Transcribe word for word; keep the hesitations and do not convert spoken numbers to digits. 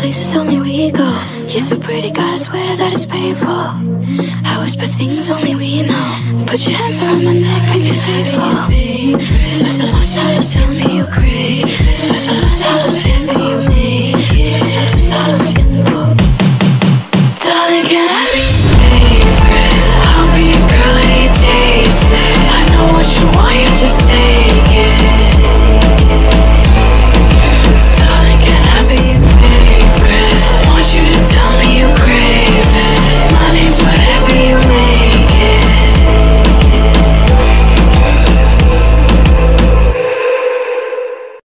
places only we go. You're so pretty, gotta swear that it's painful. I whisper things only we know. Put your hands around my neck, make me faithful. Soy solo, solo, siento you crave. Soy solo, solo, siento you make.